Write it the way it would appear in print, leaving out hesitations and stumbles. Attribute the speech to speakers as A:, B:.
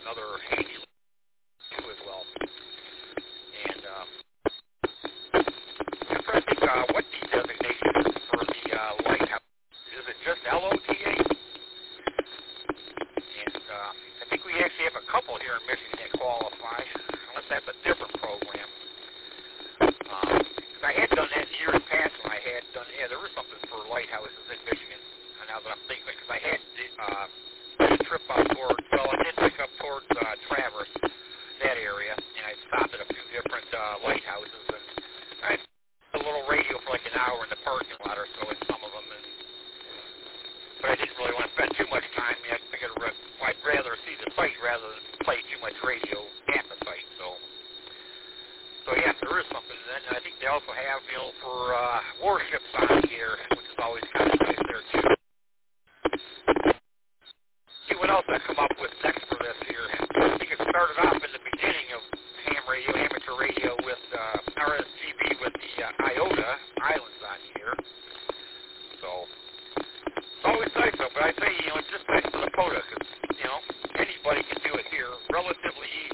A: another handy too as well. And I'm trying to think what the designation is for the lighthouse. Is it just LOTA? And I think we actually have a couple here in Michigan that qualify, unless that's a different program. I had done that in years past when I had done, there was something for lighthouses in Michigan, now that I'm thinking, because I had a trip up towards, I did pick up towards Traverse, that area, and I stopped at a few different lighthouses, and I had a little radio for like an hour in the parking lot or so at some of them, but I didn't really want to spend too much time. I figured I'd rather see the site rather than play too much radio at the site, So yeah, there is something. And then I think they also have, for warships on here, which is always kind of nice there too. See what else I come up with next for this here. I think it started off in the beginning of ham radio, amateur radio with RSGB with the Iota Islands on here. So it's always nice though, but I say, it's just nice for the POTA because, anybody can do it here relatively easy.